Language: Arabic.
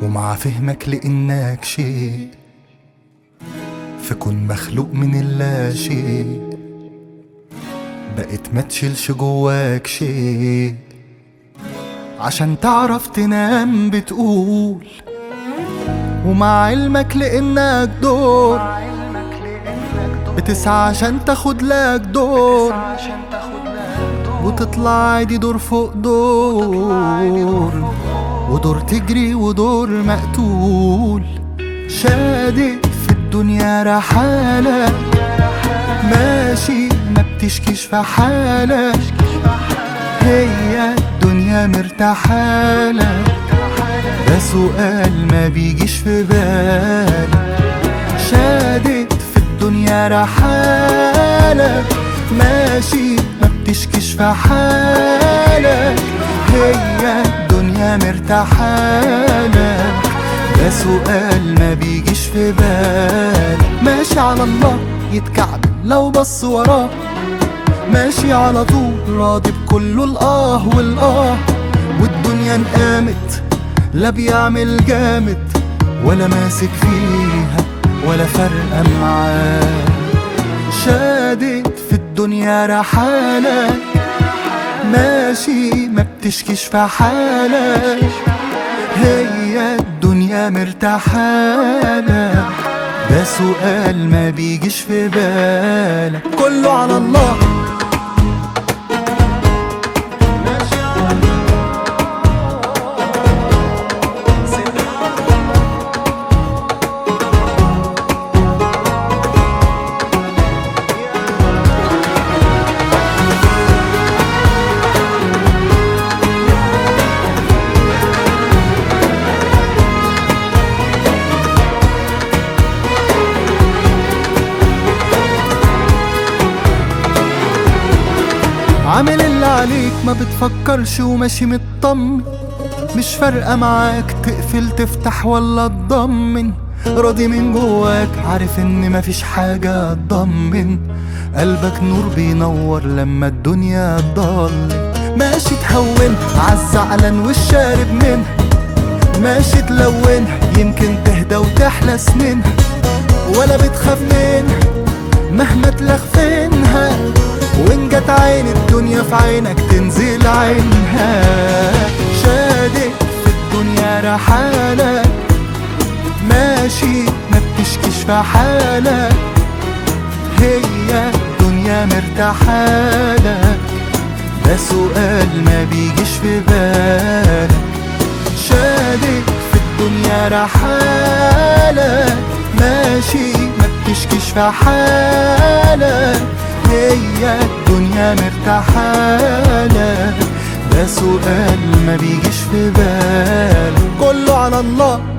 ومع فهمك لإنك شيء فكن مخلوق من اللا شيء، بقيت ما تشيلش جواك شيء عشان تعرف تنام بتقول، ومع علمك لإنك دور بتسعى عشان تاخد لك دور، وتطلع عادي دور فوق دور، ودور تجري ودور مقتول. شادد في الدنيا رحالة ماشي ما بتشكيش في حالة، هي الدنيا مرتاحالة ده سؤال ما بيجيش في بالك. شادد في الدنيا رحالة ماشي ما بتشكيش في حالك، هي الدنيا مرتاحالك ده سؤال ما بيجيش في بالك. ماشي على الله يتكعب لو بص وراه، ماشي على طول راضي بكله الآه والآه، والدنيا انقامت لا بيعمل جامد ولا ماسك فيها ولا فرقة معاه. شادد في الدنيا رحالة ماشي ما بتشكيش في حالة، هي الدنيا مرتاحالة ده سؤال ما بيجيش في بالك. كله على الله عامل اللي عليك ما بتفكرش وماشي مطمن، مش فارقة معاك تقفل تفتح ولا تضمن، راضي من جواك عارف ان مفيش حاجة تضمن، قلبك نور بينور لما الدنيا تضلم. ماشي تهون عالزعلان والشارب منها، ماشي تلونها يمكن تهدى وتحلى سنينها، ولا بتخاف منها مهما تلخفنها، وإن جت عين الدنيا في عينك تنزل عينها. شادد في الدنيا رحالة ماشي ما بتشكيش في حالة، هي الدنيا مرتاحالك ده سؤال ما بيجيش في بالك. شادد في الدنيا رحالة ماشي ما بتشكيش في حالة، هي الدنيا مرتاحالة ده سؤال ما بيجيش في بالك. كله على الله